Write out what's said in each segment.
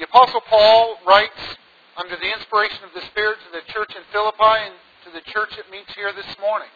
The Apostle Paul writes under the inspiration of the Spirit to the church in Philippi and to the church that meets here this morning.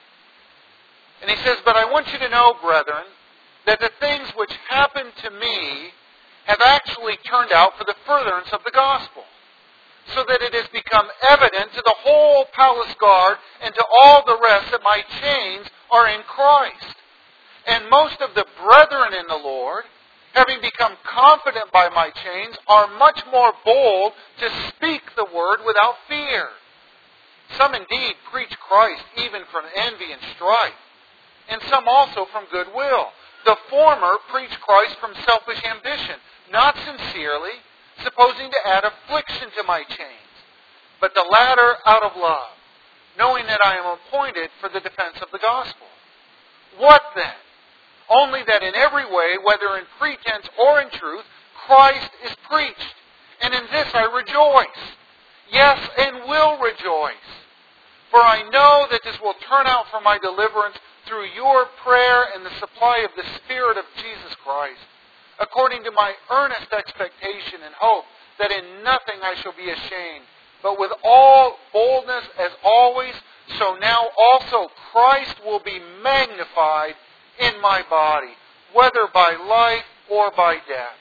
And he says, "But I want you to know, brethren, that the things which happened to me have actually turned out for the furtherance of the gospel, so that it has become evident to the whole palace guard and to all the rest that my chains are in Christ. And most of the brethren in the Lord, having become confident by my chains, are much more bold to speak the word without fear. Some indeed preach Christ even from envy and strife, and some also from goodwill. The former preach Christ from selfish ambition, not sincerely, supposing to add affliction to my chains, but the latter out of love, knowing that I am appointed for the defense of the gospel. What then? Only that in every way, whether in pretense or in truth, Christ is preached. And in this I rejoice. Yes, and will rejoice. For I know that this will turn out for my deliverance through your prayer and the supply of the Spirit of Jesus Christ, according to my earnest expectation and hope that in nothing I shall be ashamed, but with all boldness as always, so now also Christ will be magnified in my body, whether by life or by death.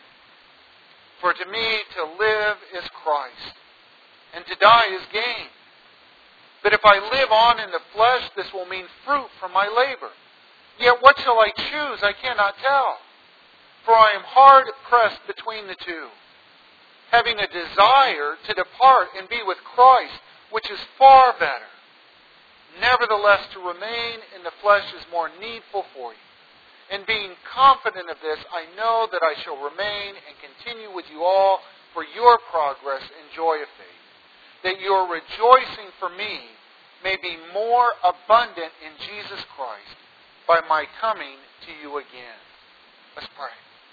For to me to live is Christ, and to die is gain. But if I live on in the flesh, this will mean fruit from my labor. Yet what shall I choose? I cannot tell. For I am hard pressed between the two, having a desire to depart and be with Christ, which is far better. Nevertheless, to remain in the flesh is more needful for you. And being confident of this, I know that I shall remain and continue with you all for your progress and joy of faith, that your rejoicing for me may be more abundant in Jesus Christ by my coming to you again." Let's pray.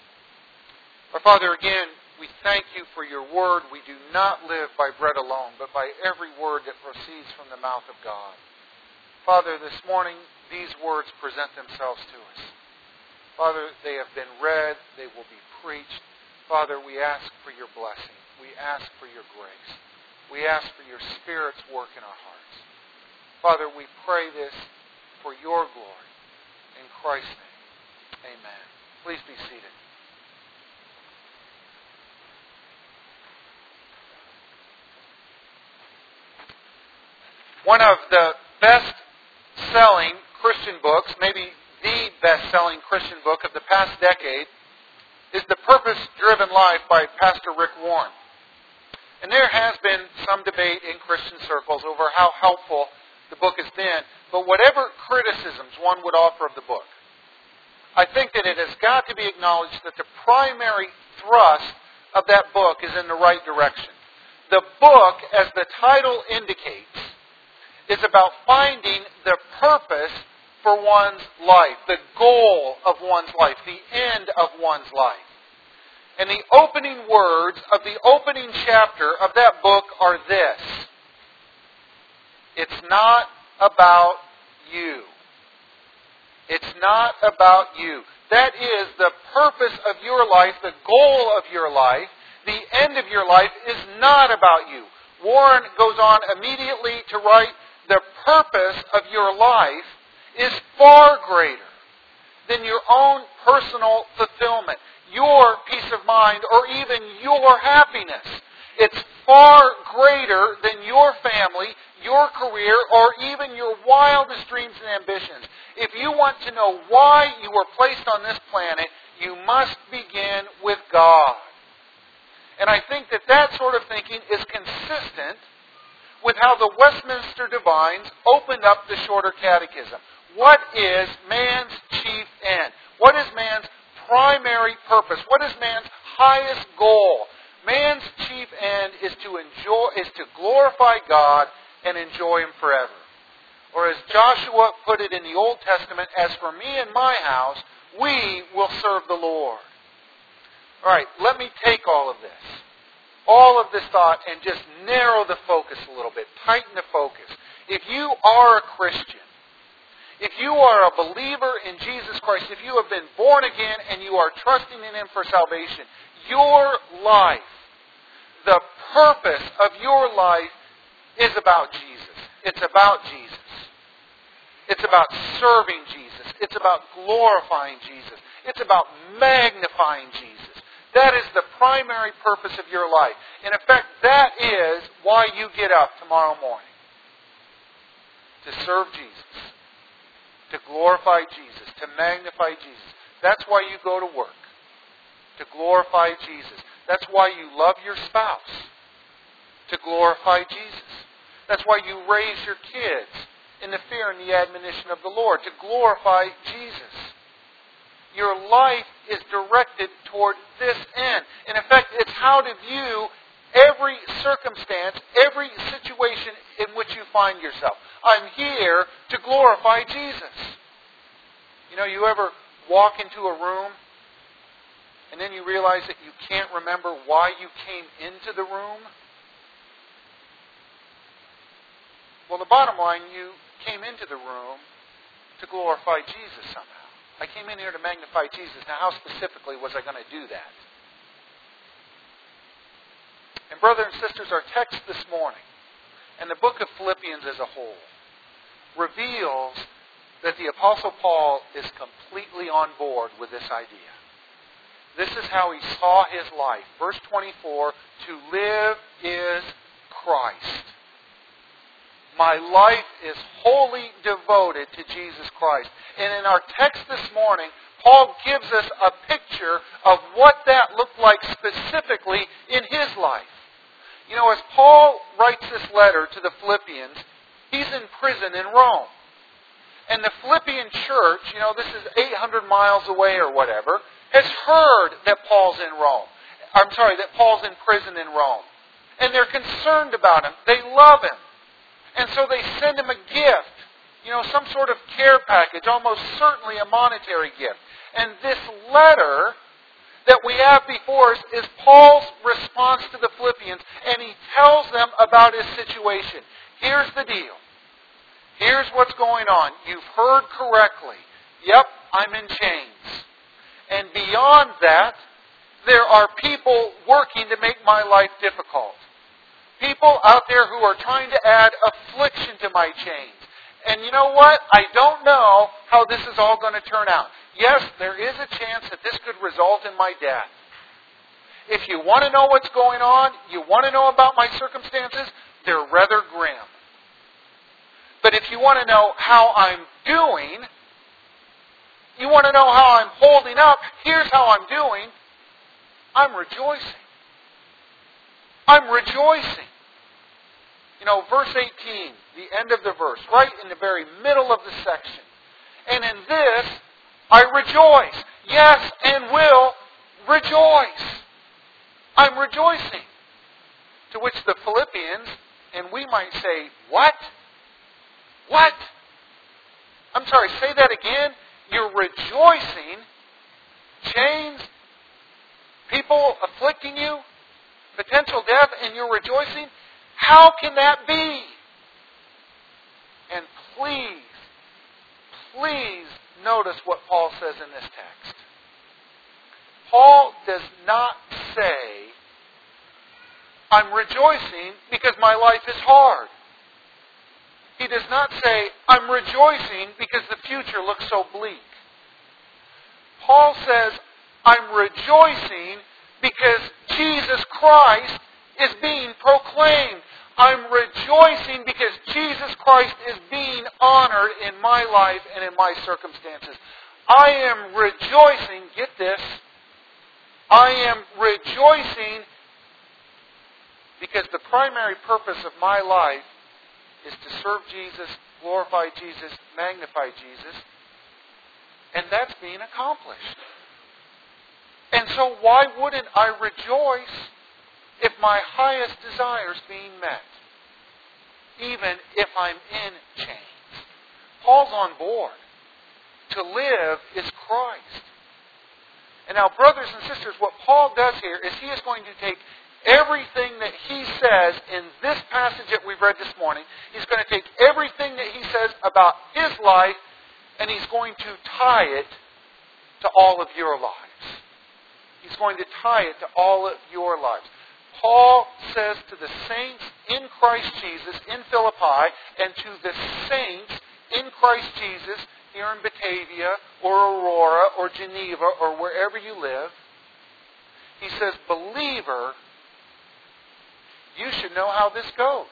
Our Father, again, we thank you for your word. We do not live by bread alone, but by every word that proceeds from the mouth of God. Father, this morning, these words present themselves to us. Father, they have been read. They will be preached. Father, we ask for your blessing. We ask for your grace. We ask for your Spirit's work in our hearts. Father, we pray this for your glory. In Christ's name, amen. Please be seated. One of the best-selling Christian books, maybe the best-selling Christian book of the past decade, is The Purpose-Driven Life by Pastor Rick Warren. And there has been some debate in Christian circles over how helpful the book has been, but whatever criticisms one would offer of the book, I think that it has got to be acknowledged that the primary thrust of that book is in the right direction. The book, as the title indicates, is about finding the purpose for one's life, the goal of one's life, the end of one's life. And the opening words of the opening chapter of that book are this: it's not about you. It's not about you. That is the purpose of your life, the goal of your life, the end of your life is not about you. Warren goes on immediately to write, the purpose of your life is far greater than your own personal fulfillment, your peace of mind, or even your happiness. It's far greater than your family, your career, or even your wildest dreams and ambitions. If you want to know why you were placed on this planet, you must begin with God. And I think that that sort of thinking is consistent with how the Westminster Divines opened up the Shorter Catechism. What is man's chief end? What is man's primary purpose? What is man's highest goal? Man's chief end is to glorify God and enjoy Him forever. Or as Joshua put it in the Old Testament, as for me and my house, we will serve the Lord. All right, let me take all of this thought, and just narrow the focus a little bit, tighten the focus. If you are a Christian, if you are a believer in Jesus Christ, if you have been born again and you are trusting in Him for salvation, your life the purpose of your life is about Jesus. It's about Jesus. It's about serving Jesus. It's about glorifying Jesus. It's about magnifying Jesus. That is the primary purpose of your life. In effect, that is why you get up tomorrow morning. To serve Jesus. To glorify Jesus. To magnify Jesus. That's why you go to work. To glorify Jesus. That's why you love your spouse. To glorify Jesus. That's why you raise your kids in the fear and the admonition of the Lord. To glorify Jesus. Your life is directed toward this end. In effect, it's how to view every circumstance, every situation in which you find yourself. I'm here to glorify Jesus. You know, you ever walk into a room and then you realize that you can't remember why you came into the room? Well, the bottom line, you came into the room to glorify Jesus somehow. I came in here to magnify Jesus. Now, how specifically was I going to do that? And brothers and sisters, our text this morning, and the book of Philippians as a whole, reveals that the Apostle Paul is completely on board with this idea. This is how he saw his life. Verse 24, to live is Christ. My life is wholly devoted to Jesus Christ. And in our text this morning, Paul gives us a picture of what that looked like specifically in his life. You know, as Paul writes this letter to the Philippians, he's in prison in Rome. And the Philippian church, you know, this is 800 miles away or whatever, has heard that Paul's in Rome. That Paul's in prison in Rome. And they're concerned about him. They love him. And so they send him a gift, you know, some sort of care package, almost certainly a monetary gift. And this letter that we have before us is Paul's response to the Philippians, and he tells them about his situation. Here's the deal. Here's what's going on. You've heard correctly. Yep, I'm in chains. And beyond that, there are people working to make my life difficult. People out there who are trying to add affliction to my chains. And you know what? I don't know how this is all going to turn out. Yes, there is a chance that this could result in my death. If you want to know what's going on, you want to know about my circumstances, they're rather grim. But if you want to know how I'm doing, you want to know how I'm holding up, here's how I'm doing. I'm rejoicing. I'm rejoicing. You know, verse 18, the end of the verse, right in the very middle of the section. And in this, I rejoice. Yes, and will rejoice. I'm rejoicing. To which the Philippians, and we might say, what? What? I'm sorry, say that again. You're rejoicing. Chains, people afflicting you, potential death, and you're rejoicing? How can that be? And please notice what Paul says in this text. Paul does not say, I'm rejoicing because my life is hard. He does not say, I'm rejoicing because the future looks so bleak. Paul says, I'm rejoicing because Jesus Christ is being proclaimed. I'm rejoicing because Jesus Christ is being honored in my life and in my circumstances. I am rejoicing, get this, I am rejoicing because the primary purpose of my life is to serve Jesus, glorify Jesus, magnify Jesus, and that's being accomplished. And so why wouldn't I rejoice if my highest desire is being met? Even if I'm in chains. Paul's on board. To live is Christ. And now, brothers and sisters, what Paul does here is he is going to take everything that he says in this passage that we've read this morning, he's going to take everything that he says about his life, and he's going to tie it to all of your lives. He's going to tie it to all of your lives. Paul says to the saints in Christ Jesus in Philippi and to the saints in Christ Jesus here in Batavia or Aurora or Geneva or wherever you live, he says, believer, you should know how this goes.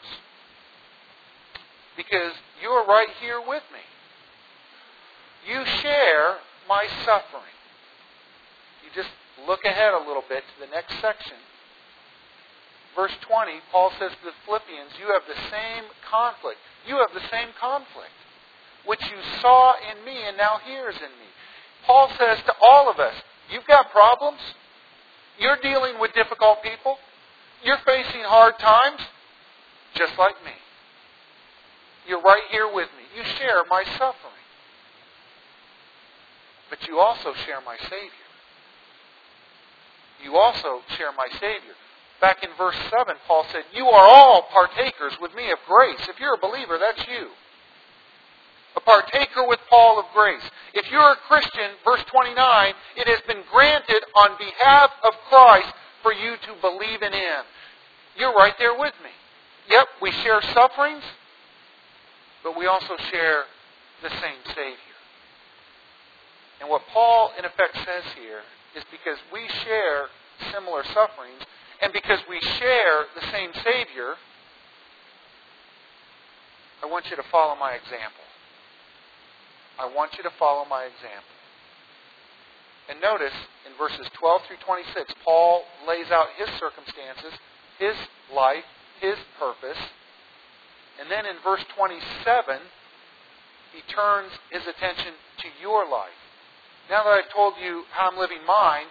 Because you're right here with me. You share my suffering. You just look ahead a little bit to the next section. Verse 20, Paul says to the Philippians, you have the same conflict. You have the same conflict, which you saw in me and now hears in me. Paul says to all of us, you've got problems. You're dealing with difficult people. You're facing hard times, just like me. You're right here with me. You share my suffering. But you also share my Savior. You also share my Savior. Back in verse 7, Paul said, you are all partakers with me of grace. If you're a believer, that's you. A partaker with Paul of grace. If you're a Christian, verse 29, it has been granted on behalf of Christ for you to believe in Him. You're right there with me. Yep, we share sufferings, but we also share the same Savior. And what Paul, in effect, says here is because we share similar sufferings, and because we share the same Savior, I want you to follow my example. I want you to follow my example. And notice in verses 12 through 26, Paul lays out his circumstances, his life, his purpose. And then in verse 27, he turns his attention to your life. Now that I've told you how I'm living mine,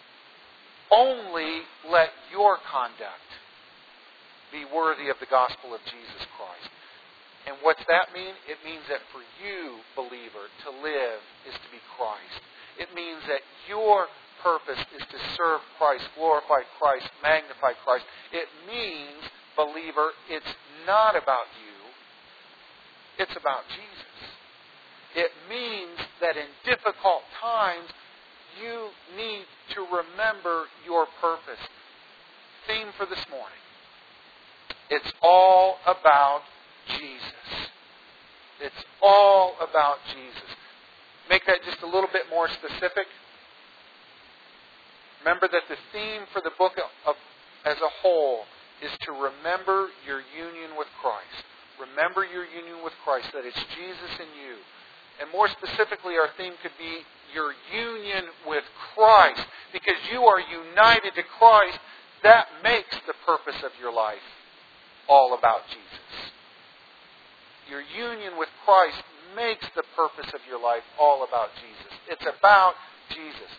only let your conduct be worthy of the gospel of Jesus Christ. And what's that mean? It means that for you, believer, to live is to be Christ. It means that your purpose is to serve Christ, glorify Christ, magnify Christ. It means, believer, it's not about you. It's about Jesus. It means that in difficult times, you need to remember your purpose. Theme for this morning. It's all about Jesus. It's all about Jesus. Make that just a little bit more specific. Remember that the theme for the book as a whole is to remember your union with Christ. Remember your union with Christ, that it's Jesus in you. And more specifically, our theme could be your union with Christ. Because you are united to Christ, that makes the purpose of your life all about Jesus. Your union with Christ makes the purpose of your life all about Jesus. It's about Jesus.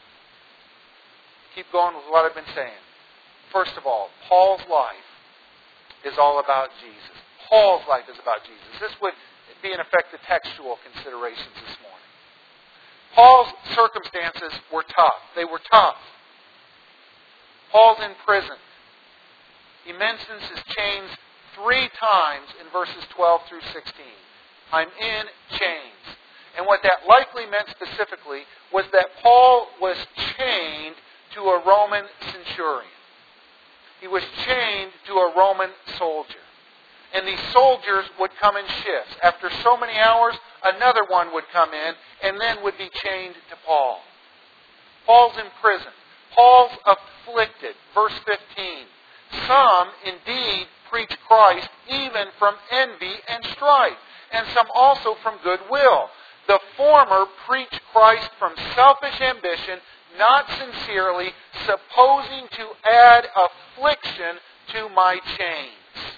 Keep going with what I've been saying. First of all, Paul's life is all about Jesus. Paul's life is about Jesus. This would be, in effect, the textual considerations this morning. Paul's circumstances were tough. They were tough. Paul's in prison. He mentions his chains 3 times in verses 12 through 16. I'm in chains. And what that likely meant specifically was that Paul was chained to a Roman centurion. He was chained to a Roman soldier. And these soldiers would come in shifts. After so many hours, another one would come in and then would be chained to Paul. Paul's in prison. Paul's afflicted. Verse 15. Some indeed preach Christ even from envy and strife, and some also from goodwill. The former preach Christ from selfish ambition, not sincerely, supposing to add affliction to my chains.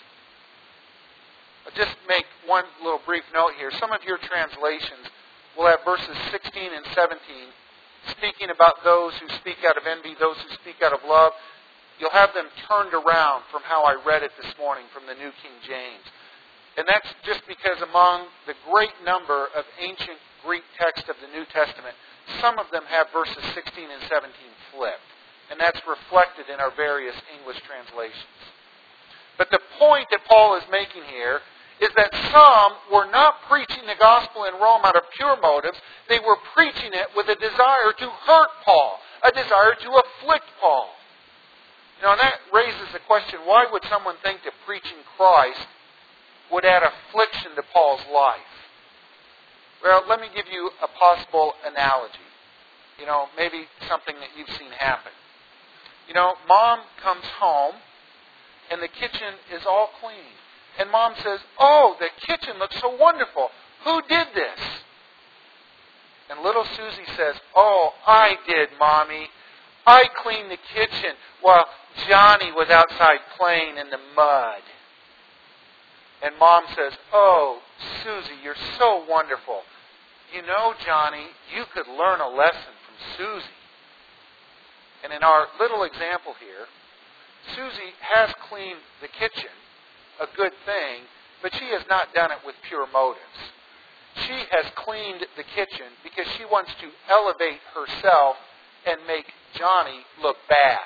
I'll just make one little brief note here. Some of your translations will have verses 16 and 17 speaking about those who speak out of envy, those who speak out of love. You'll have them turned around from how I read it this morning from the New King James. And that's just because among the great number of ancient Greek texts of the New Testament, some of them have verses 16 and 17 flipped. And that's reflected in our various English translations. But the point that Paul is making here is that some were not preaching the gospel in Rome out of pure motives. They were preaching it with a desire to hurt Paul, a desire to afflict Paul. And that raises the question, why would someone think that preaching Christ would add affliction to Paul's life? Well, let me give you a possible analogy. Maybe something that you've seen happen. Mom comes home and the kitchen is all clean. And Mom says, "Oh, the kitchen looks so wonderful. Who did this?" And little Susie says, "Oh, I did, Mommy. I cleaned the kitchen while Johnny was outside playing in the mud." And Mom says, "Oh, Susie, you're so wonderful. Johnny, you could learn a lesson from Susie." And in our little example here, Susie has cleaned the kitchen, a good thing, but she has not done it with pure motives. She has cleaned the kitchen because she wants to elevate herself and make Johnny look bad.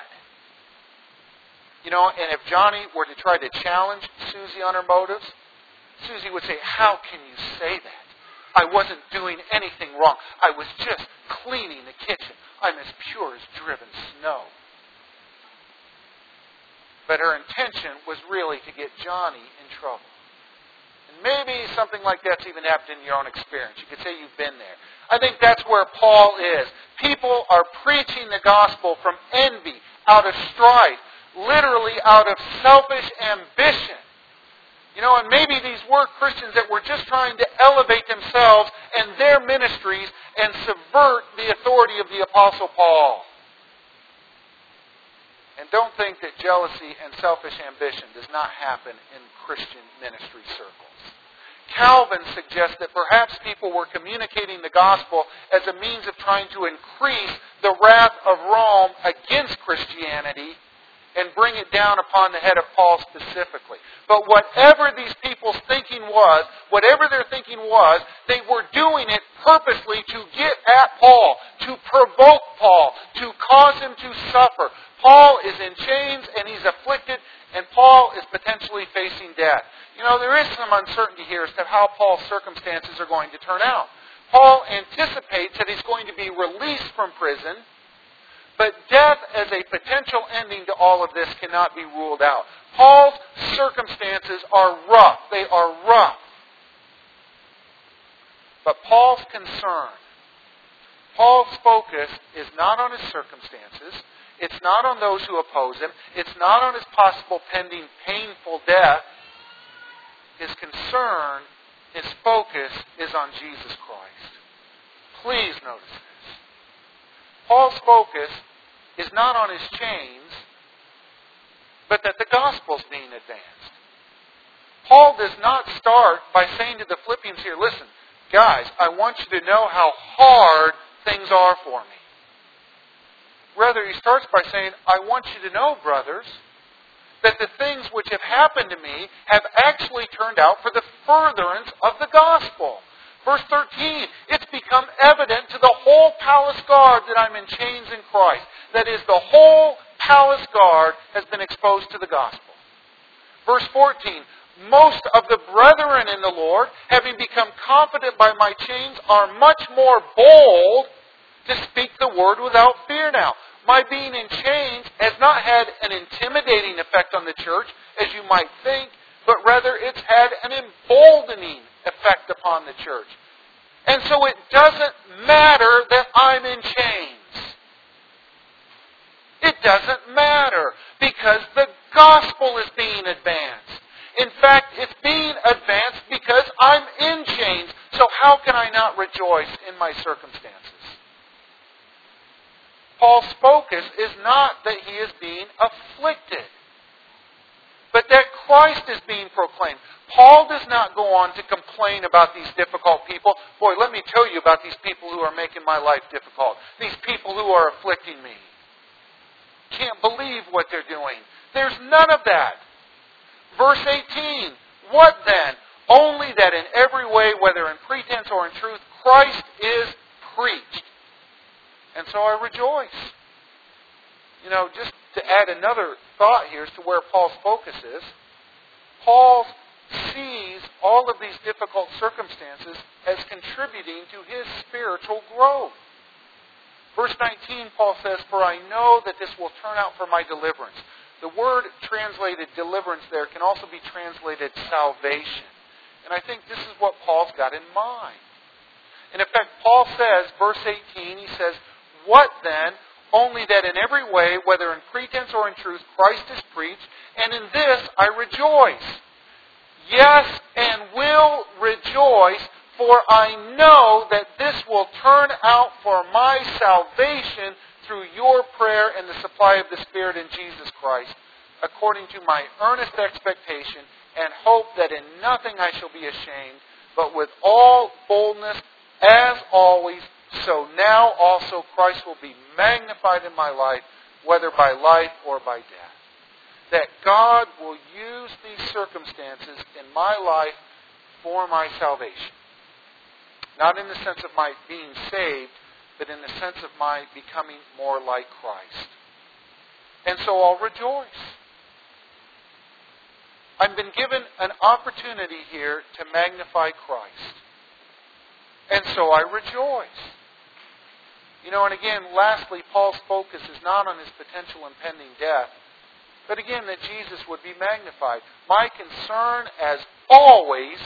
And if Johnny were to try to challenge Susie on her motives, Susie would say, "How can you say that? I wasn't doing anything wrong. I was just cleaning the kitchen. I'm as pure as driven snow." But her intention was really to get Johnny in trouble. And maybe something like that's even happened in your own experience. You could say you've been there. I think that's where Paul is. People are preaching the gospel from envy, out of strife, literally out of selfish ambition. And maybe these were Christians that were just trying to elevate themselves and their ministries and subvert the authority of the Apostle Paul. And don't think that jealousy and selfish ambition does not happen in Christian ministry circles. Calvin suggests that perhaps people were communicating the gospel as a means of trying to increase the wrath of Rome against Christianity and bring it down upon the head of Paul specifically. But whatever these people's thinking was, whatever their thinking was, they were doing it purposely to get at Paul, to provoke Paul, to cause him to suffer. Paul is in chains and he's afflicted, and Paul is potentially facing death. There is some uncertainty here as to how Paul's circumstances are going to turn out. Paul anticipates that he's going to be released from prison, but death as a potential ending to all of this cannot be ruled out. Paul's circumstances are rough. They are rough. But Paul's concern, Paul's focus is not on his circumstances. It's not on those who oppose him. It's not on his possible pending painful death. His concern, his focus is on Jesus Christ. Please notice this. Paul's focus is not on his chains, but that the gospel's being advanced. Paul does not start by saying to the Philippians here, "Listen, guys, I want you to know how hard things are for me." Rather, he starts by saying, "I want you to know, brothers, that the things which have happened to me have actually turned out for the furtherance of the gospel." Verse 13, "It's become evident to the whole palace guard that I'm in chains in Christ." That is, the whole palace guard has been exposed to the gospel. Verse 14, "Most of the brethren in the Lord, having become confident by my chains, are much more bold to speak the word without fear now." My being in chains has not had an intimidating effect on the church, as you might think, but rather it's had an emboldening effect upon the church. And so it doesn't matter that I'm in chains. It doesn't matter because the gospel is being advanced. In fact, it's being advanced because I'm in chains. So how can I not rejoice in my circumstances? Paul's focus is not that he is being afflicted, but that Christ is being proclaimed. Paul does not go on to complain about these difficult people. "Boy, let me tell you about these people who are making my life difficult. These people who are afflicting me. Can't believe what they're doing." There's none of that. Verse 18, "What then? Only that in every way, whether in pretense or in truth, Christ is preached. And so I rejoice." Just to add another thought here as to where Paul's focus is, Paul sees all of these difficult circumstances as contributing to his spiritual growth. Verse 19, Paul says, "For I know that this will turn out for my deliverance, The word translated deliverance there can also be translated salvation. And I think this is what Paul's got in mind. And in fact, Paul says, verse 18, he says, "What then? Only that in every way, whether in pretense or in truth, Christ is preached, and in this I rejoice. Yes, and will rejoice, for I know that this will turn out for my salvation through your prayer and the supply of the Spirit in Jesus Christ, according to my earnest expectation and hope that in nothing I shall be ashamed, but with all boldness, as always, so now also Christ will be magnified in my life, whether by life or by death." That God will use these circumstances in my life for my salvation. Not in the sense of my being saved, but in the sense of my becoming more like Christ. And so I'll rejoice. I've been given an opportunity here to magnify Christ. And so I rejoice. And again, lastly, Paul's focus is not on his potential impending death, but again, that Jesus would be magnified. My concern, as always,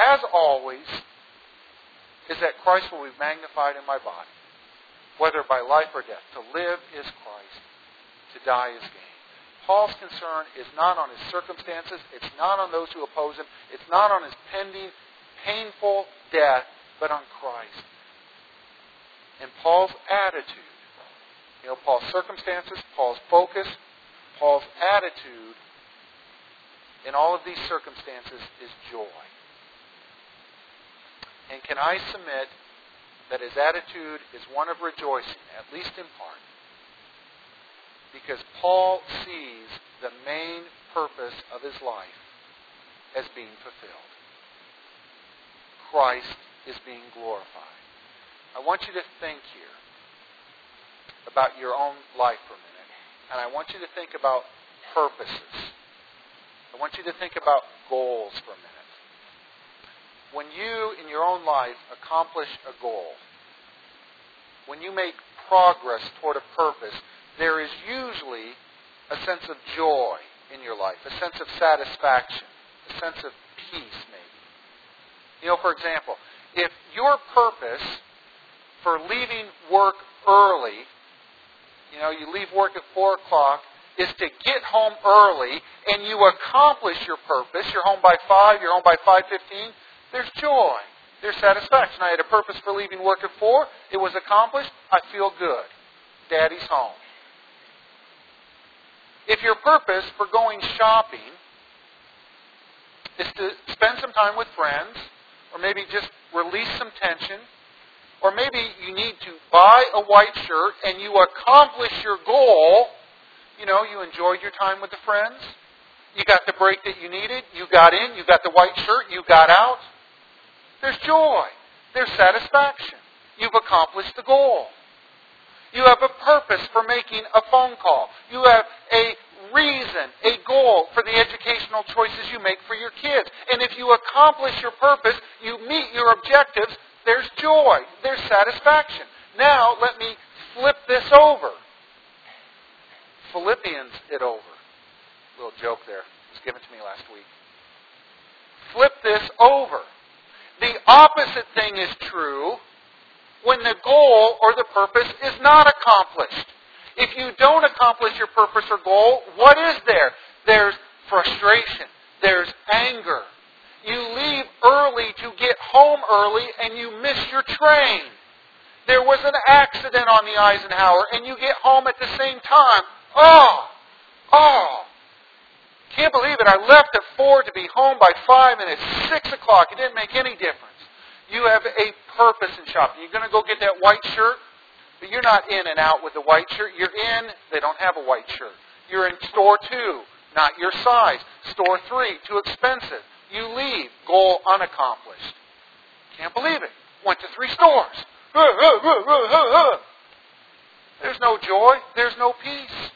is that Christ will be magnified in my body, whether by life or death. To live is Christ, to die is gain. Paul's concern is not on his circumstances, it's not on those who oppose him, it's not on his pending, painful death, but on Christ. And Paul's attitude, Paul's circumstances, Paul's focus, Paul's attitude in all of these circumstances is joy. And can I submit that his attitude is one of rejoicing, at least in part, because Paul sees the main purpose of his life as being fulfilled. Christ is being glorified. I want you to think here about your own life for a minute. And I want you to think about purposes. I want you to think about goals for a minute. When you, in your own life, accomplish a goal, when you make progress toward a purpose, there is usually a sense of joy in your life, a sense of satisfaction, a sense of peace, maybe. For example, if your purpose for leaving work early, you leave work at 4 o'clock, is to get home early, and you accomplish your purpose, you're home by 5, you're home by 5:15, there's joy, there's satisfaction. I had a purpose for leaving work at 4, it was accomplished, I feel good. Daddy's home. If your purpose for going shopping is to spend some time with friends, or maybe just release some tension, or maybe you need to buy a white shirt and you accomplish your goal, you enjoyed your time with the friends, you got the break that you needed, you got in, you got the white shirt, you got out, there's joy, there's satisfaction. You've accomplished the goal. You have a purpose for making a phone call. You have a reason, a goal for the educational choices you make for your kids. And if you accomplish your purpose, you meet your objectives, there's joy, there's satisfaction. Now, let me flip this over. Philippians it over. Little joke there. It was given to me last week. Flip this over. The opposite thing is true when the goal or the purpose is not accomplished. If you don't accomplish your purpose or goal, what is there? There's frustration. There's anger. You leave early to get home early and you miss your train. There was an accident on the Eisenhower and you get home at the same time. Can't believe it. I left at 4 to be home by 5 and it's 6 o'clock. It didn't make any difference. You have a purpose in shopping. You're going to go get that white shirt, but you're not in and out with the white shirt. You're in, they don't have a white shirt. You're in store 2, not your size. Store 3, too expensive. You leave, goal unaccomplished. Can't believe it. Went to 3 stores. There's no joy. There's no peace.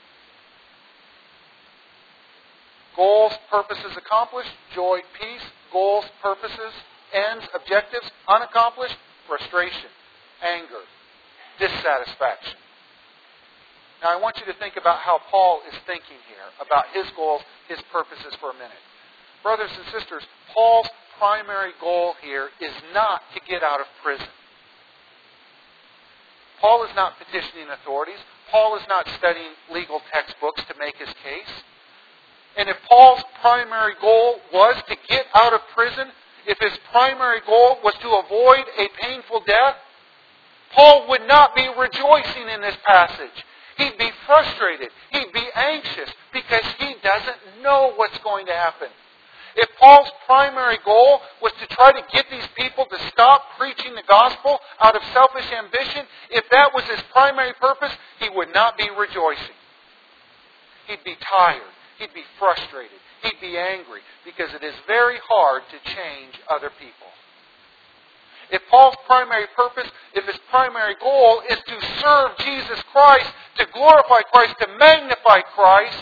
Goals, purposes accomplished, joy, peace. Goals, purposes, ends, objectives unaccomplished, frustration, anger, dissatisfaction. Now I want you to think about how Paul is thinking here, about his goals, his purposes for a minute. Brothers and sisters, Paul's primary goal here is not to get out of prison. Paul is not petitioning authorities. Paul is not studying legal textbooks to make his case. And if Paul's primary goal was to get out of prison, if his primary goal was to avoid a painful death, Paul would not be rejoicing in this passage. He'd be frustrated. He'd be anxious because he doesn't know what's going to happen. If Paul's primary goal was to try to get these people to stop preaching the gospel out of selfish ambition, if that was his primary purpose, he would not be rejoicing. He'd be tired. He'd be frustrated. He'd be angry because it is very hard to change other people. If Paul's primary purpose, if his primary goal is to serve Jesus Christ, to glorify Christ, to magnify Christ,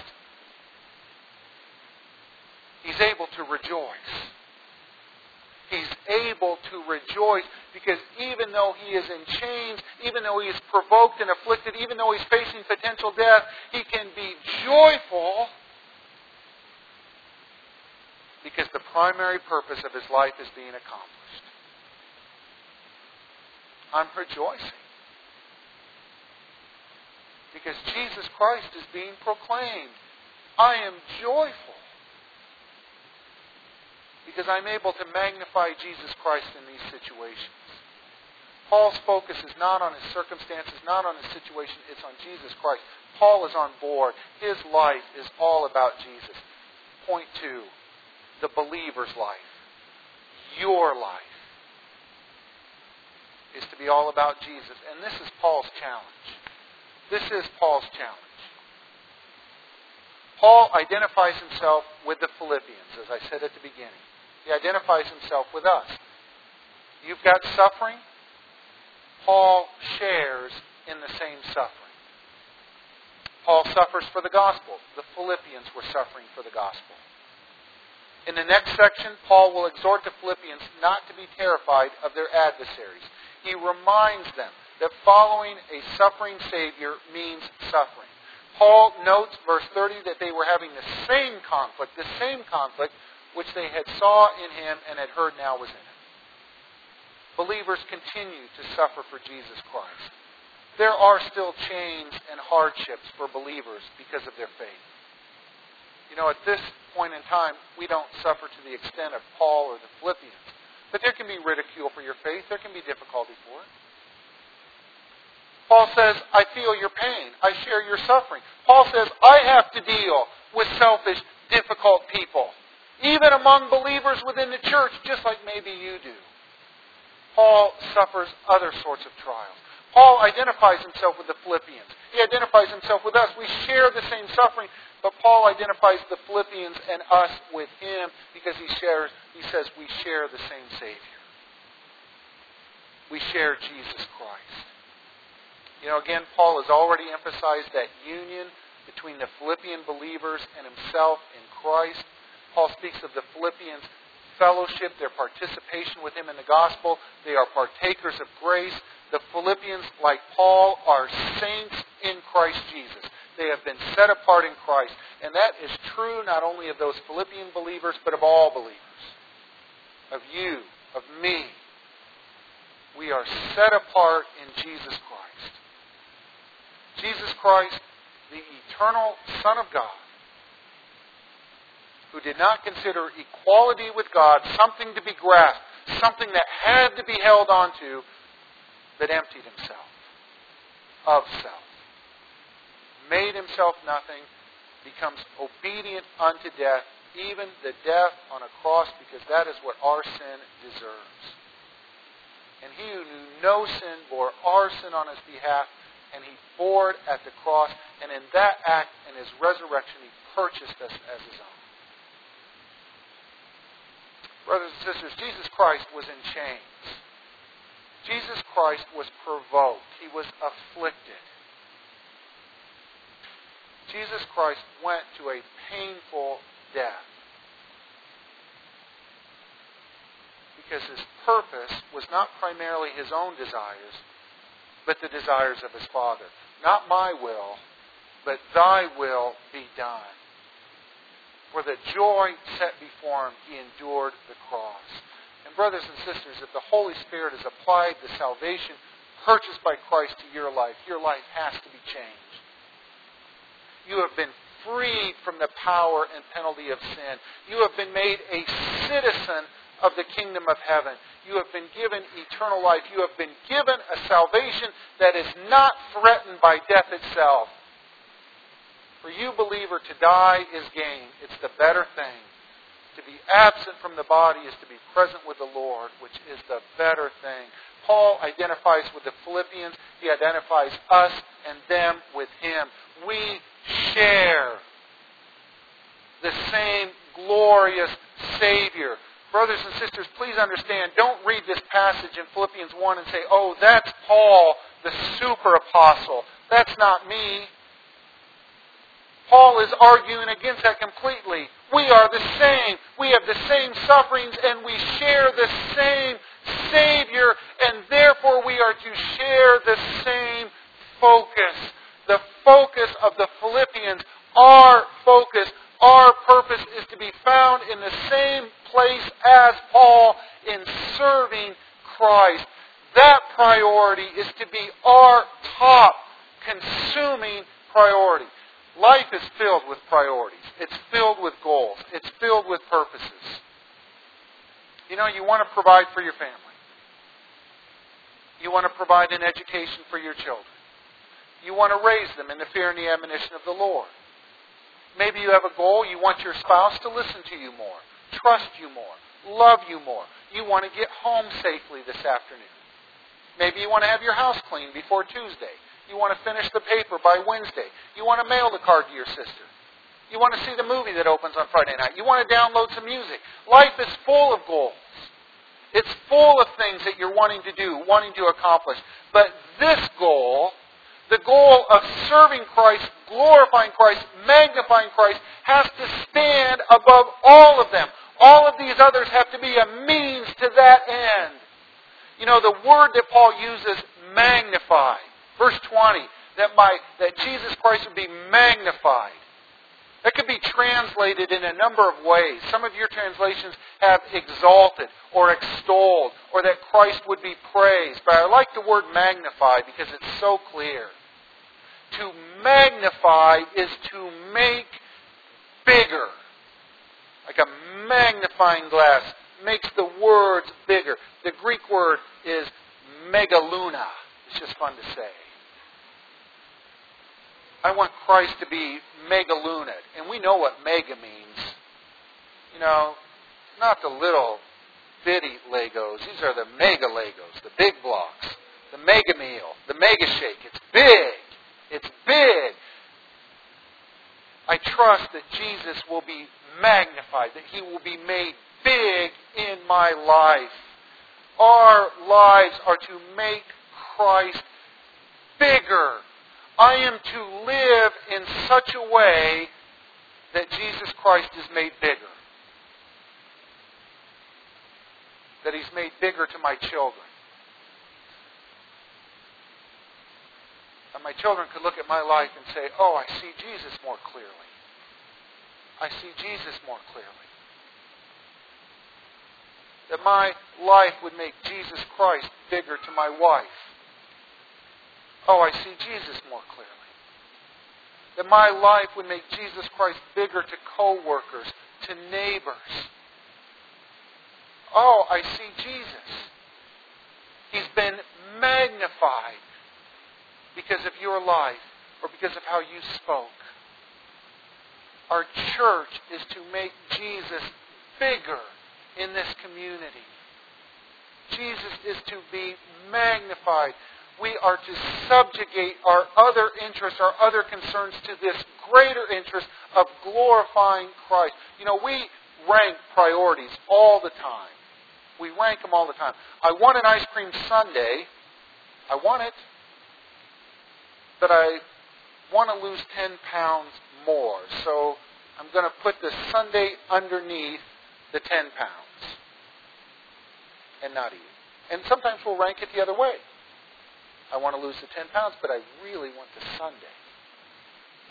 he's able to rejoice. He's able to rejoice because even though he is in chains, even though he is provoked and afflicted, even though he's facing potential death, he can be joyful because the primary purpose of his life is being accomplished. I'm rejoicing because Jesus Christ is being proclaimed. I am joyful because I'm able to magnify Jesus Christ in these situations. Paul's focus is not on his circumstances, not on his situation, it's on Jesus Christ. Paul is on board. His life is all about Jesus. Point 2, the believer's life. Your life is to be all about Jesus. And this is Paul's challenge. This is Paul's challenge. Paul identifies himself with the Philippians, as I said at the beginning. He identifies himself with us. You've got suffering. Paul shares in the same suffering. Paul suffers for the gospel. The Philippians were suffering for the gospel. In the next section, Paul will exhort the Philippians not to be terrified of their adversaries. He reminds them that following a suffering Savior means suffering. Paul notes, verse 30, that they were having the same conflict which they had saw in him and had heard now was in him. Believers continue to suffer for Jesus Christ. There are still chains and hardships for believers because of their faith. You know, at this point in time, we don't suffer to the extent of Paul or the Philippians. But there can be ridicule for your faith. There can be difficulty for it. Paul says, I feel your pain. I share your suffering. Paul says, I have to deal with selfish, difficult people. Even among believers within the church, just like maybe you do. Paul suffers other sorts of trials. Paul identifies himself with the Philippians. He identifies himself with us. We share the same suffering, but Paul identifies the Philippians and us with him because he says we share the same Savior. We share Jesus Christ. You know, again, Paul has already emphasized that union between the Philippian believers and himself in Christ. Paul speaks of the Philippians' fellowship, their participation with him in the gospel. They are partakers of grace. The Philippians, like Paul, are saints in Christ Jesus. They have been set apart in Christ. And that is true not only of those Philippian believers, but of all believers. Of you, of me. We are set apart in Jesus Christ. Jesus Christ, the eternal Son of God, who did not consider equality with God something to be grasped, something that had to be held onto, but emptied himself of self. Made himself nothing, becomes obedient unto death, even the death on a cross, because that is what our sin deserves. And he who knew no sin bore our sin on his behalf, and he bore it at the cross, and in that act, in his resurrection, he purchased us as his own. Brothers and sisters, Jesus Christ was in chains. Jesus Christ was provoked. He was afflicted. Jesus Christ went to a painful death because his purpose was not primarily his own desires, but the desires of his Father. Not my will, but thy will be done. For the joy set before him, he endured the cross. And brothers and sisters, if the Holy Spirit has applied the salvation purchased by Christ to your life has to be changed. You have been freed from the power and penalty of sin. You have been made a citizen of the kingdom of heaven. You have been given eternal life. You have been given a salvation that is not threatened by death itself. For you, believer, to die is gain. It's the better thing. To be absent from the body is to be present with the Lord, which is the better thing. Paul identifies with the Philippians. He identifies us and them with him. We share the same glorious Savior. Brothers and sisters, please understand, don't read this passage in Philippians 1 and say, oh, that's Paul, the super apostle. That's not me. Paul is arguing against that completely. We are the same. We have the same sufferings and we share the same Savior, and therefore we are to share the same focus. The focus of the Philippians, our focus, our purpose is to be found in the same place as Paul in serving Christ. That priority is to be our top consuming priority. Life is filled with priorities. It's filled with goals. It's filled with purposes. You know, you want to provide for your family. You want to provide an education for your children. You want to raise them in the fear and the admonition of the Lord. Maybe you have a goal. You want your spouse to listen to you more, trust you more, love you more. You want to get home safely this afternoon. Maybe you want to have your house clean before Tuesday. You want to finish the paper by Wednesday. You want to mail the card to your sister. You want to see the movie that opens on Friday night. You want to download some music. Life is full of goals. It's full of things that you're wanting to do, wanting to accomplish. But this goal, the goal of serving Christ, glorifying Christ, magnifying Christ, has to stand above all of them. All of these others have to be a means to that end. You know, the word that Paul uses, magnify. Verse 20, that Jesus Christ would be magnified. That could be translated in a number of ways. Some of your translations have exalted or extolled, or that Christ would be praised. But I like the word magnify because it's so clear. To magnify is to make bigger. Like a magnifying glass makes the words bigger. The Greek word is megaluna. It's just fun to say. I want Christ to be megaluned. And we know what mega means. You know, not the little bitty Legos. These are the mega Legos, the big blocks, the mega meal, the mega shake. It's big. It's big. I trust that Jesus will be magnified, that He will be made big in my life. Our lives are to make Christ bigger. I am to live in such a way that Jesus Christ is made bigger. That He's made bigger to my children. And my children could look at my life and say, oh, I see Jesus more clearly. I see Jesus more clearly. That my life would make Jesus Christ bigger to my wife. Oh, I see Jesus more clearly. That my life would make Jesus Christ bigger to co-workers, to neighbors. Oh, I see Jesus. He's been magnified because of your life or because of how you spoke. Our church is to make Jesus bigger in this community. Jesus is to be magnified. We are to subjugate our other interests, our other concerns to this greater interest of glorifying Christ. You know, we rank priorities all the time. We rank them all the time. I want an ice cream sundae. I want it. But I want to lose 10 pounds more. So I'm going to put the sundae underneath the 10 pounds and not eat. And sometimes we'll rank it the other way. I want to lose the 10 pounds, but I really want the sundae.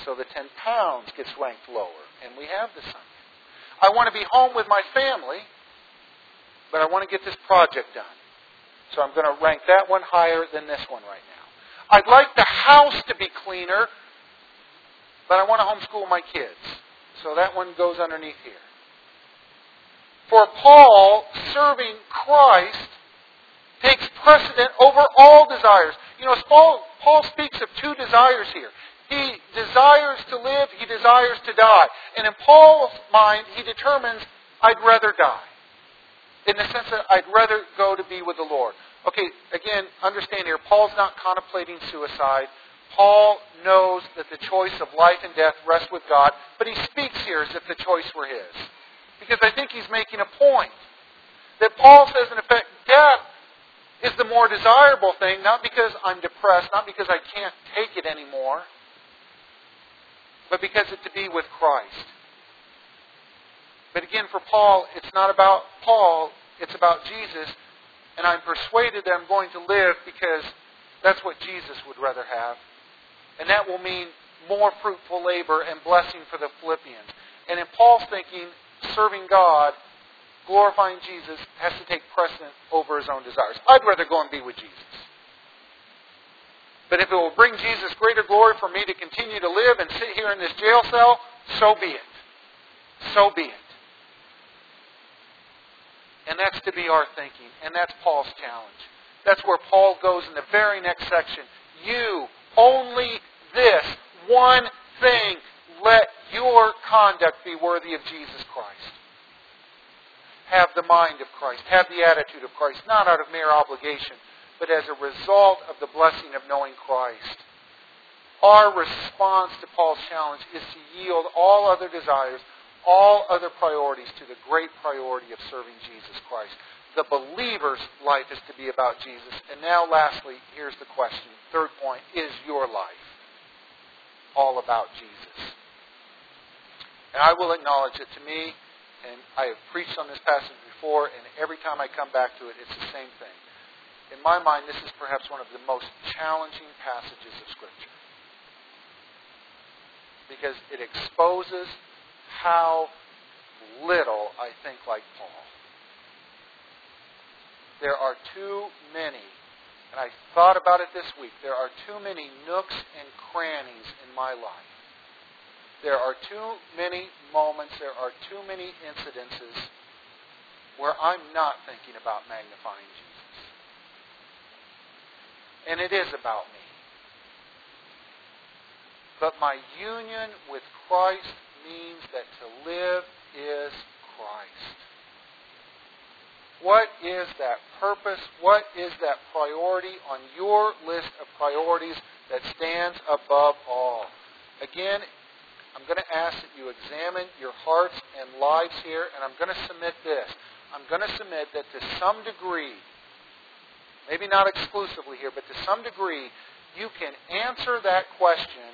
so the 10 pounds gets ranked lower, and we have this on you. I want to be home with my family, but I want to get this project done. So I'm going to rank that one higher than this one right now. I'd like the house to be cleaner, but I want to homeschool my kids. So that one goes underneath here. For Paul, serving Christ takes precedent over all desires. You know, Paul speaks of two desires here. He desires to live, he desires to die. And in Paul's mind, he determines, I'd rather die. In the sense that I'd rather go to be with the Lord. Okay, again, understand here, Paul's not contemplating suicide. Paul knows that the choice of life and death rests with God, but he speaks here as if the choice were his. Because I think he's making a point. That Paul says, in effect, death is the more desirable thing, not because I'm depressed, not because I can't take it anymore, but because it's to be with Christ. But again, for Paul, it's not about Paul, it's about Jesus. And I'm persuaded that I'm going to live because that's what Jesus would rather have. And that will mean more fruitful labor and blessing for the Philippians. And in Paul's thinking, serving God, glorifying Jesus, has to take precedent over his own desires. I'd rather go and be with Jesus. But if it will bring Jesus greater glory for me to continue to live and sit here in this jail cell, so be it. So be it. And that's to be our thinking. And that's Paul's challenge. That's where Paul goes in the very next section. You, only this one thing, let your conduct be worthy of Jesus Christ. Have the mind of Christ. Have the attitude of Christ. Not out of mere obligation, but as a result of the blessing of knowing Christ. Our response to Paul's challenge is to yield all other desires, all other priorities to the great priority of serving Jesus Christ. The believer's life is to be about Jesus. And now lastly, here's the question. Third point, is your life all about Jesus? And I will acknowledge that to me, and I have preached on this passage before, and every time I come back to it, it's the same thing. In my mind, this is perhaps one of the most challenging passages of Scripture. Because it exposes how little I think like Paul. There are too many, and I thought about it this week, there are too many nooks and crannies in my life. There are too many moments, there are too many incidences where I'm not thinking about magnifying Jesus. And it is about me. But my union with Christ means that to live is Christ. What is that purpose? What is that priority on your list of priorities that stands above all? Again, I'm going to ask that you examine your hearts and lives here, and I'm going to submit this. I'm going to submit that to some degree, maybe not exclusively here, but to some degree, you can answer that question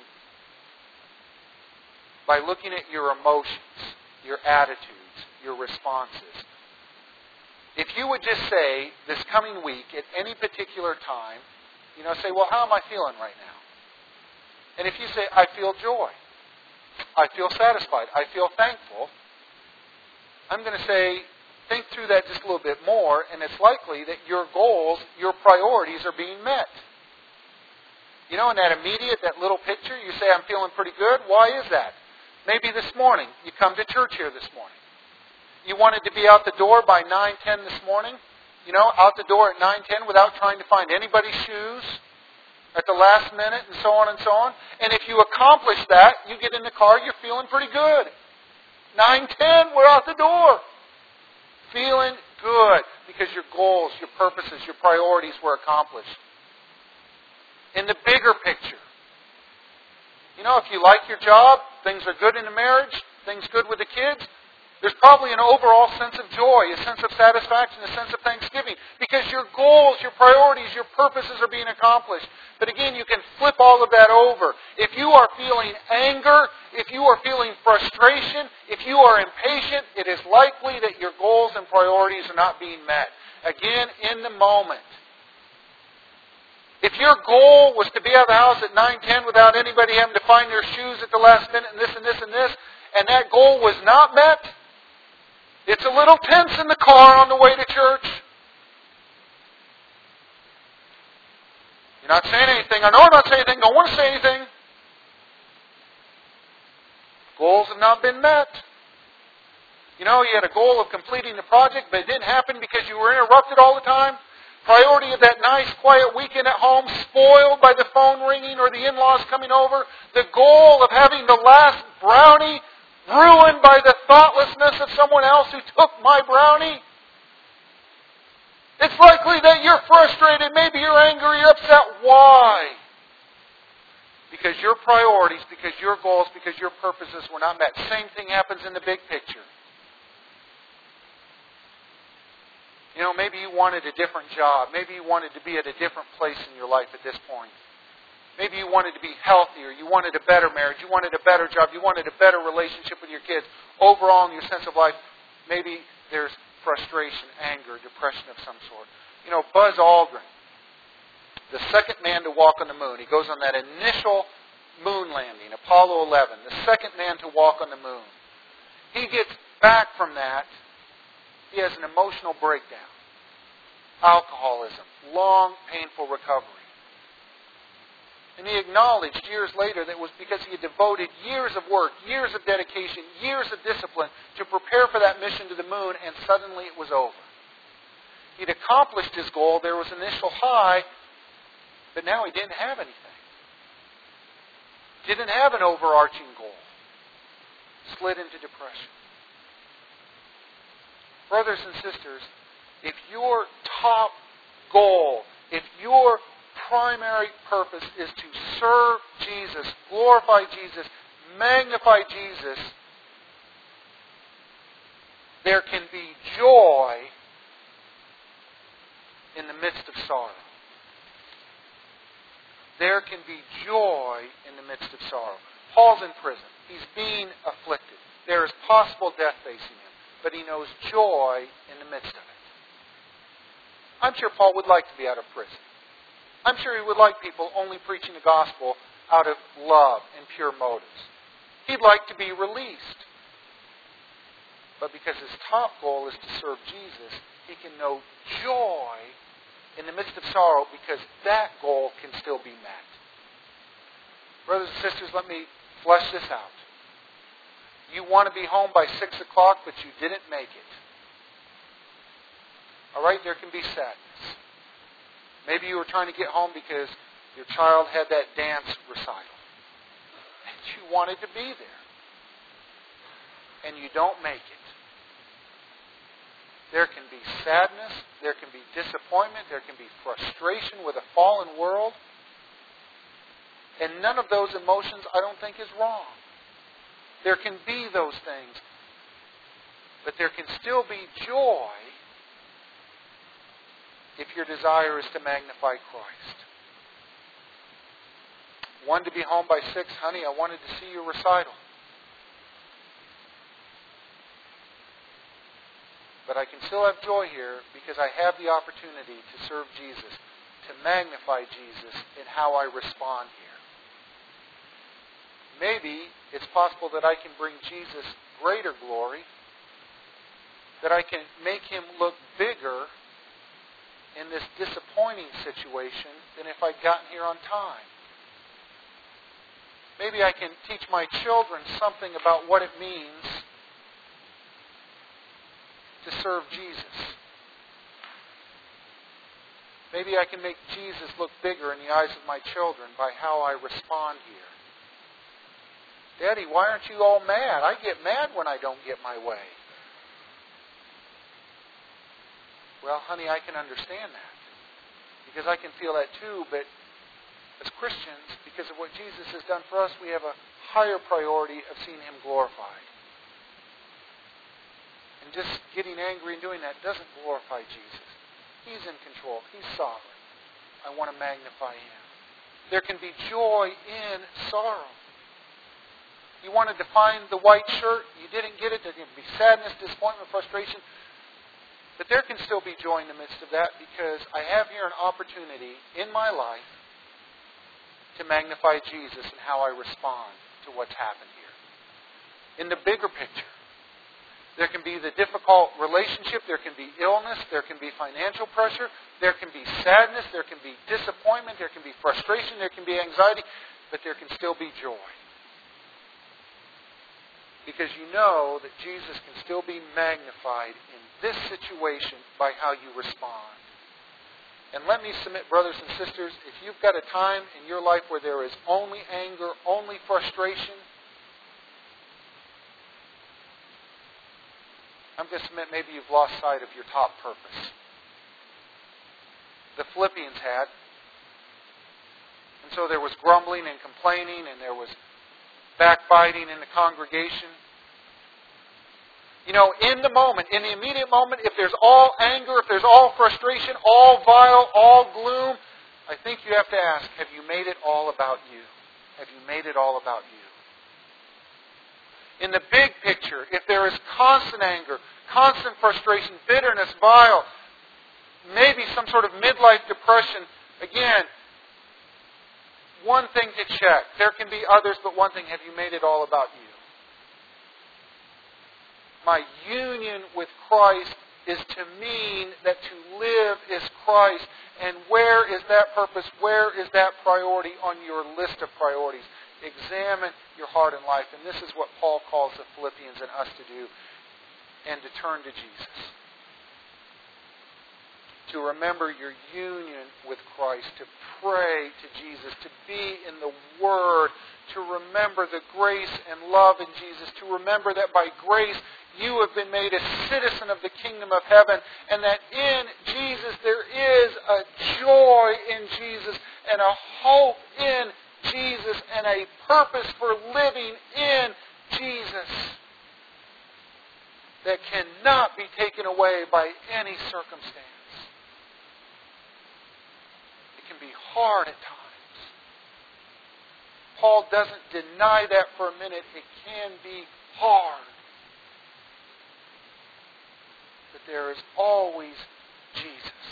by looking at your emotions, your attitudes, your responses. If you would just say, this coming week, at any particular time, say, well, how am I feeling right now? And if you say, I feel joy, I feel satisfied, I feel thankful, I'm going to say, think through that just a little bit more, and it's likely that your goals, your priorities are being met. In that immediate, that little picture, you say, I'm feeling pretty good. Why is that? Maybe this morning, you come to church here this morning. You wanted to be out the door by 9:10 this morning. Out the door at 9:10 without trying to find anybody's shoes at the last minute and so on and so on. And if you accomplish that, you get in the car, you're feeling pretty good. 9:10, we're out the door. Feeling good because your goals, your purposes, your priorities were accomplished. In the bigger picture, if you like your job, things are good in the marriage, things good with the kids, there's probably an overall sense of joy, a sense of satisfaction, a sense of thanksgiving, because your goals, your priorities, your purposes are being accomplished. But again, you can flip all of that over. If you are feeling anger, if you are feeling frustration, if you are impatient, it is likely that your goals and priorities are not being met. Again, in the moment. If your goal was to be out of the house at 9:10 without anybody having to find their shoes at the last minute and this and this and this, and that goal was not met, it's a little tense in the car on the way to church. You're not saying anything. I know I'm not saying anything. Don't want to say anything. Goals have not been met. You know, you had a goal of completing the project, but it didn't happen because you were interrupted all the time. Priority of that nice, quiet weekend at home, spoiled by the phone ringing or the in-laws coming over. The goal of having the last brownie ruined by the thoughtlessness of someone else who took my brownie. It's likely that you're frustrated, maybe you're angry, you're upset. Why? Because your priorities, because your goals, because your purposes were not met. Same thing happens in the big picture. You know, maybe you wanted a different job. Maybe you wanted to be at a different place in your life at this point. Maybe you wanted to be healthier. You wanted a better marriage. You wanted a better job. You wanted a better relationship with your kids. Overall, in your sense of life, maybe there's frustration, anger, depression of some sort. You know, Buzz Aldrin, the second man to walk on the moon. He goes on that initial moon landing, Apollo 11, the second man to walk on the moon. He gets back from that. He has an emotional breakdown. Alcoholism, long, painful recovery. And he acknowledged years later that it was because he had devoted years of work, years of dedication, years of discipline to prepare for that mission to the moon, and suddenly it was over. He'd accomplished his goal. There was an initial high, but now he didn't have anything. Didn't have an overarching goal. Slid into depression. Brothers and sisters, if your top goal, if your primary purpose is to serve Jesus, glorify Jesus, magnify Jesus, there can be joy in the midst of sorrow. There can be joy in the midst of sorrow. Paul's in prison. He's being afflicted. There is possible death facing him. But he knows joy in the midst of it. I'm sure Paul would like to be out of prison. I'm sure he would like people only preaching the gospel out of love and pure motives. He'd like to be released. But because his top goal is to serve Jesus, he can know joy in the midst of sorrow because that goal can still be met. Brothers and sisters, let me flesh this out. You want to be home by 6 o'clock, but you didn't make it. All right, there can be sadness. Maybe you were trying to get home because your child had that dance recital. And you wanted to be there. And you don't make it. There can be sadness. There can be disappointment. There can be frustration with a fallen world. And none of those emotions, I don't think, is wrong. There can be those things. But there can still be joy if your desire is to magnify Christ. Wanted to be home by 6, honey, I wanted to see your recital. But I can still have joy here because I have the opportunity to serve Jesus, to magnify Jesus in how I respond here. Maybe it's possible that I can bring Jesus greater glory, that I can make Him look bigger in this disappointing situation than if I'd gotten here on time. Maybe I can teach my children something about what it means to serve Jesus. Maybe I can make Jesus look bigger in the eyes of my children by how I respond here. Daddy, why aren't you all mad? I get mad when I don't get my way. Well, honey, I can understand that. Because I can feel that too, but as Christians, because of what Jesus has done for us, we have a higher priority of seeing Him glorified. And just getting angry and doing that doesn't glorify Jesus. He's in control. He's sovereign. I want to magnify Him. There can be joy in sorrow. You wanted to find the white shirt, you didn't get it. There can be sadness, disappointment, frustration. But there can still be joy in the midst of that because I have here an opportunity in my life to magnify Jesus and how I respond to what's happened here. In the bigger picture, there can be the difficult relationship, there can be illness, there can be financial pressure, there can be sadness, there can be disappointment, there can be frustration, there can be anxiety, but there can still be joy. Because you know that Jesus can still be magnified in this situation by how you respond. And let me submit, brothers and sisters, if you've got a time in your life where there is only anger, only frustration, I'm going to submit maybe you've lost sight of your top purpose. The Philippians had. And so there was grumbling and complaining, and there was backbiting in the congregation. You know, in the moment, in the immediate moment, if there's all anger, if there's all frustration, all vile, all gloom, I think you have to ask, have you made it all about you? Have you made it all about you? In the big picture, if there is constant anger, constant frustration, bitterness, vile, maybe some sort of midlife depression, again, one thing to check. There can be others, but one thing, have you made it all about you? My union with Christ is to mean that to live is Christ. And where is that purpose? Where is that priority on your list of priorities? Examine your heart and life. And this is what Paul calls the Philippians and us to do. And to turn to Jesus. To remember your union with Christ. To pray to Jesus. To be in the Word. To remember the grace and love in Jesus. To remember that by grace you have been made a citizen of the kingdom of heaven. And that in Jesus there is a joy in Jesus. And a hope in Jesus, and a purpose for living in Jesus that cannot be taken away by any circumstance. It can be hard at times. Paul doesn't deny that for a minute. It can be hard. But there is always Jesus.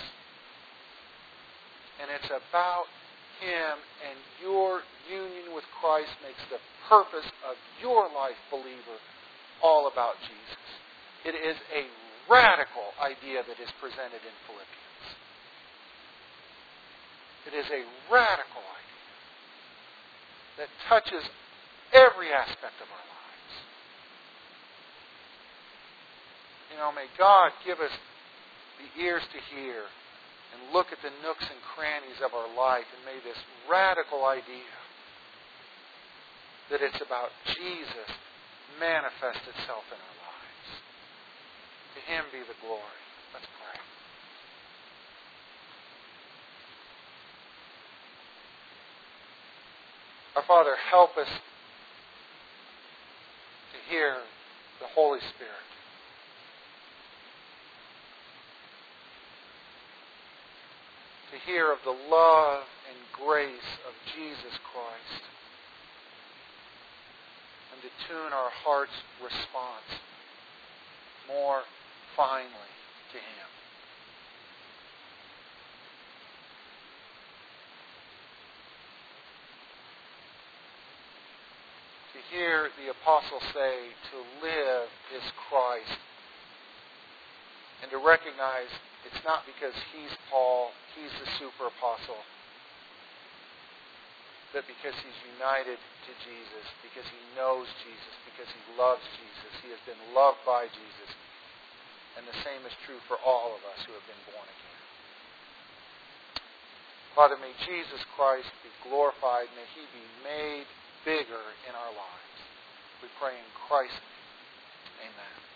And it's about Him, and your union with Christ makes the purpose of your life, believer, all about Jesus. It is a radical idea that is presented in Philippians. It is a radical idea that touches every aspect of our lives. You know, may God give us the ears to hear and look at the nooks and crannies of our life, and may this radical idea that it's about Jesus manifest itself in our lives. To Him be the glory. Let's pray. Our Father, help us to hear the Holy Spirit. To hear of the love and grace of Jesus Christ. And to tune our heart's response more finely to Him. To hear the Apostle say, to live is Christ. And to recognize it's not because he's Paul, he's the super apostle, but because he's united to Jesus, because he knows Jesus, because he loves Jesus. He has been loved by Jesus. And the same is true for all of us who have been born again. Father, may Jesus Christ be glorified. May He be made bigger in our lives. We pray in Christ's name. Amen.